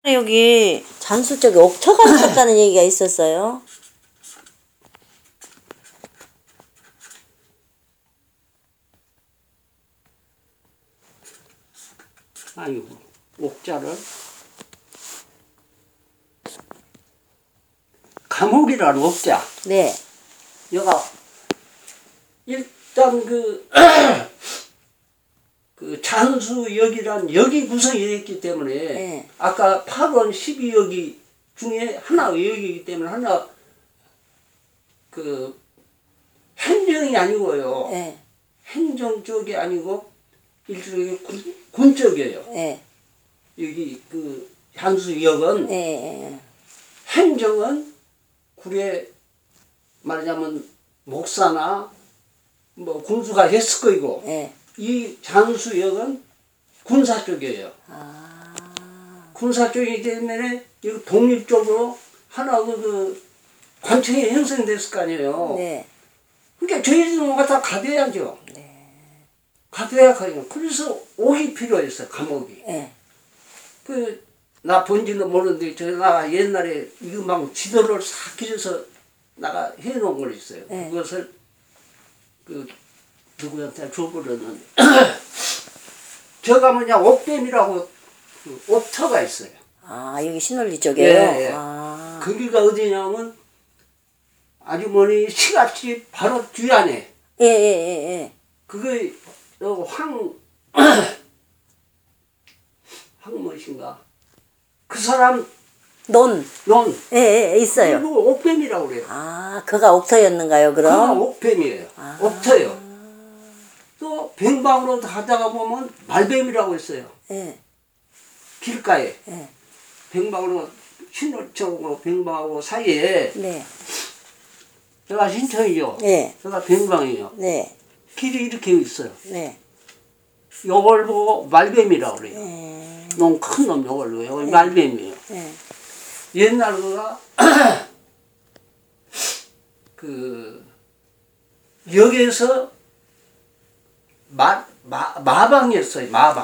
여기 잔수 쪽에 옥터가 있었다는 얘기가 있었어요. 아이고, 옥자를 감옥이라는 옥자. 네. 여가 일단 그 잔수역이란 역이 구성이 됐기 때문에 네. 아까 8원 12역이 중에 하나 역이기 때문에 하나 그 행정이 아니고요. 네. 행정 쪽이 아니고 일종의 군 쪽이에요. 네. 여기 그 잔수역은 네. 행정은 굴에 말하자면 목사나 뭐 군수가 했을 거이고 네. 이 잔수역은 군사 쪽이에요. 아. 군사 쪽이기 때문에 이 독립적으로 하나 그 관청이 형성됐을 거 아니에요. 네. 그러니까 저희들은 다 가둬야죠. 네. 가둬야 가요. 그래서 옥이 필요했어요. 감옥이. 네. 나 본지는 모르는데 나 옛날에 이거 막 지도를 싹 그려서 나가 해놓은 걸 있어요. 네. 그것을 그 누구한테 줘버렸는데 저가 뭐냐 옥뱀이라고 그 옥터가 있어요. 아, 여기 신월리 쪽에요? 예, 예. 아. 거기가 어디냐면 아주머니 시가집 바로 뒤안에 예, 예, 예, 예. 그게 무엇인가 그 사람 논. 논 예, 예, 있어요. 그리고 옥뱀이라고 그래요. 아, 그가 옥터였는가요, 그가 그럼? 옥뱀이에요. 아. 옥터요. 또 뱅방으로 가다가 보면 말뱀이라고 있어요. 예. 길가에 예. 뱅방으로 신월청하고 뱅방하고 사이에 네. 제가 신청이죠. 네. 제가 뱅방이에요. 네. 길이 이렇게 있어요. 네. 요걸 보고 말뱀이라고 그래요. 네. 너무 큰 놈 요걸 보고 요걸 말뱀이에요. 네. 옛날 그가 그 여기에서 마방이었어요. 마방.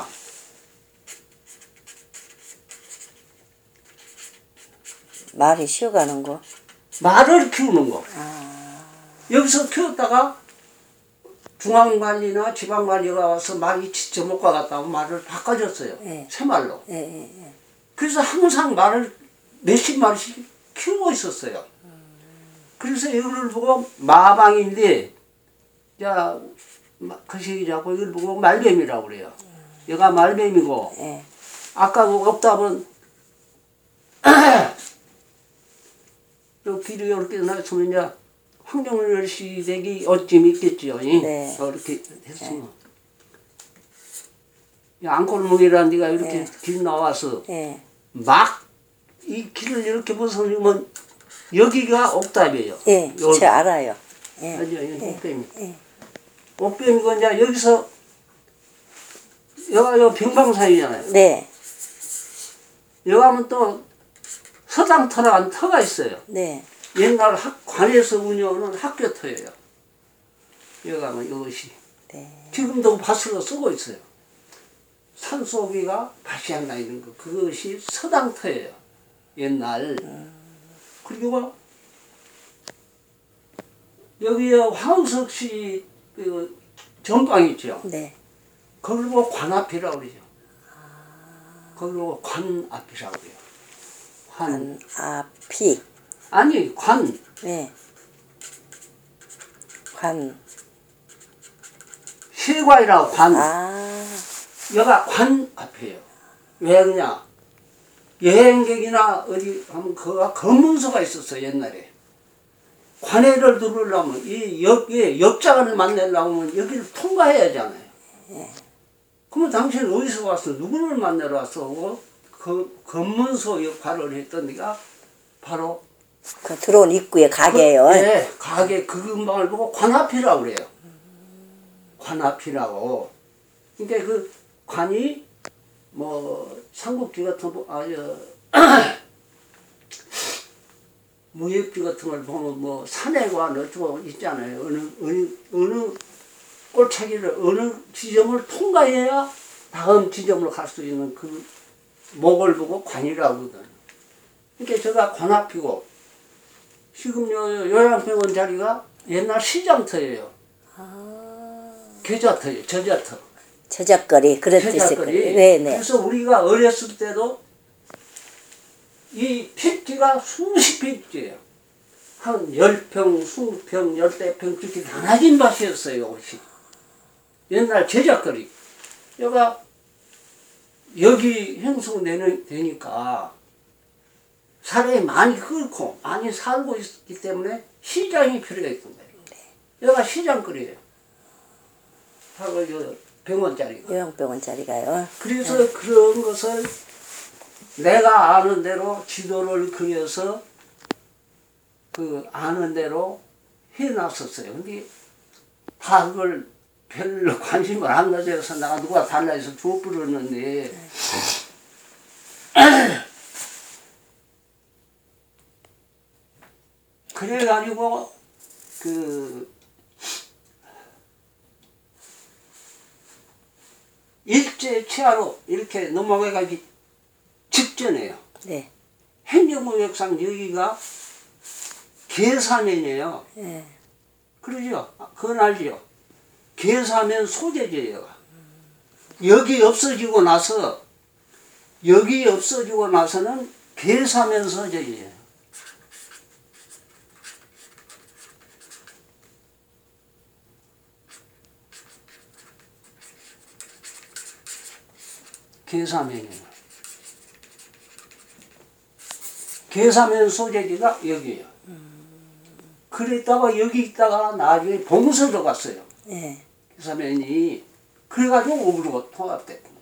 말이 쉬어가는 거. 말을 키우는 거. 아. 여기서 키웠다가 중앙관리나 지방관리가 와서 말이 진짜 못 가겠다고 말을 바꿔줬어요. 네. 새말로. 예, 예, 예. 그래서 항상 말을 몇십 마리씩 키우고 있었어요. 그래서 이걸 보고 마방인데, 야, 그 시기자고 이걸 보고 말뱀이라고 그래요. 얘가 말뱀이고, 예. 아까 그 옥답은, 요 길이 이렇게 나서면 이제 황정열 시댁이 어쯤 있겠지요. 네. 이렇게 했으면. 안골목이라는 데가 이렇게 네. 길 나와서, 예. 막 이 길을 이렇게 벗어나면 여기가 옥답이에요. 예. 제가 알아요. 예. 아니요, 옥뱀이. 예. 옥뱀이고 이제 여기서 여가 요 병방사이잖아요. 네. 여기 하면 또 서당터라는 터가 있어요. 네. 옛날 관에서 운영하는 학교터예요. 여기 하면 이것이 네. 지금도 밭으로 쓰고 있어요. 산속이가 밭이 하나 있는 거 그것이 서당터예요. 옛날. 그리고 여기에 황석 씨 그 전방 있죠. 네. 거기를 보고 관앞이라고 그러죠. 거기를 보고 관앞이라고 그래요. 관, 앞이. 아니 관. 네. 관. 실과이라고 관. 아. 여가 관 앞이에요. 왜 그러냐? 여행객이나 어디 하면 그가 검문소가 있었어 옛날에. 관해를 들으려면 이 역에 역장을 만나려면 여기를 통과해야 하잖아요. 예. 그러면 당신은 어디서 왔어? 누구를 만나러 왔어? 그 검문소 역할을 했던 데가 바로 그 들어온 입구에 가게예요. 네, 가게 그 근방을 보고 관앞이라고 그래요. 관앞이라고. 그러니까 그 관이 뭐 삼국지 같은 무협지 같은 걸 보면 뭐 산해관 어쩌고 있잖아요. 어느 꼴차기를 어느 지점을 통과해야 다음 지점으로 갈 수 있는 그 목을 보고 관이라고 하거든. 그러니까 제가 관 앞이고 지금 요양병원 자리가 옛날 시장터예요. 계좌터예요. 저자터. 저작거리 그랬듯이. 저작거리. 네네. 그래서 우리가 어렸을 때도 이 필지가 수십 필지예요. 한 10평, 20평, 10대평 그렇게 나눠진 밭이었어요. 옷이. 옛날 제작거리. 여기 형성되니까 사람이 많이 끓고 많이 살고 있기 때문에 시장이 필요했던 거예요. 여기가 시장거리예요. 바로 병원 자리가. 요양병원 자리가요. 그래서 그런 것을 내가 아는 대로 지도를 그려서 그 아는 대로 해놨었어요. 근데 다 그걸 별로 관심을 안 가져서 내가 누가 달라 해서 줘버렸는데 그래가지고 그 일제 치하로 이렇게 넘어가기 직전에요. 네. 행정구역상 여기가 계사면이에요. 네. 그러죠? 그건 알죠? 계사면 소재지예요. 여기 없어지고 나서는 계사면 소재지예요. 계사면이에요. 계사면 소재지가 여기에요. 그랬다가 여기 있다가 나중에 봉서로 갔어요. 네. 계사면이. 그래가지고 우리가 통합됐고.